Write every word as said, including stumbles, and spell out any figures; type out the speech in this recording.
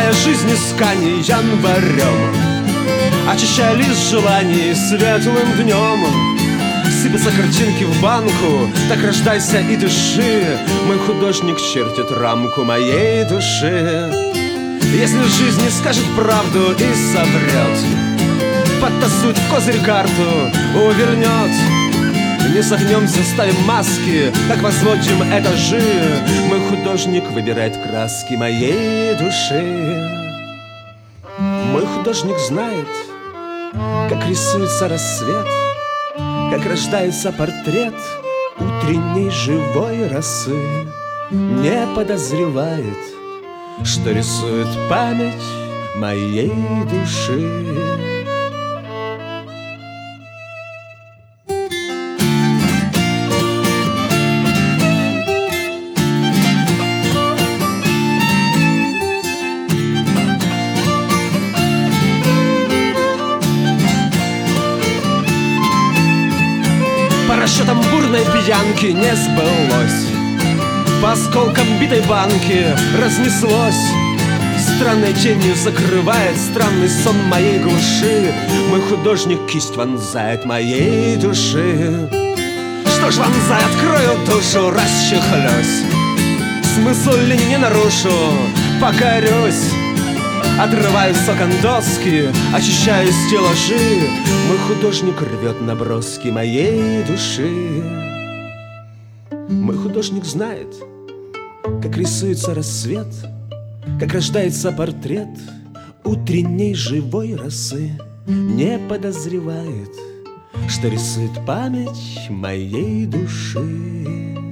Моя жизнь исканий январем, очищая лист желаний светлым днем. Сыпятся картинки в банку, так рождайся и дыши. Мой художник чертит рамку моей души. Если жизнь не скажет правду и соврет, подтасует в козырь карту, увернет. Не согнемся, ставим маски, так возводим этажи. Мой художник выбирает краски моей души. Мой художник знает, как рисуется рассвет, как рождается портрет утренней живой росы. Не подозревает, что рисует память моей души. По расчетам бурной пьянки не сбылось, по осколкам битой банки разнеслось. Странной тенью закрывает странный сон моей глуши. Мой художник кисть вонзает моей души. Что ж, вонзай, открою душу, расчехлюсь, смысл ли не нарушу, покорюсь. Отрываю с окон доски, очищаю стеллажи. Мой художник рвет наброски моей души. Мой художник знает, как рисуется рассвет, как рождается портрет утренней живой росы. Не подозревает, что рисует память моей души.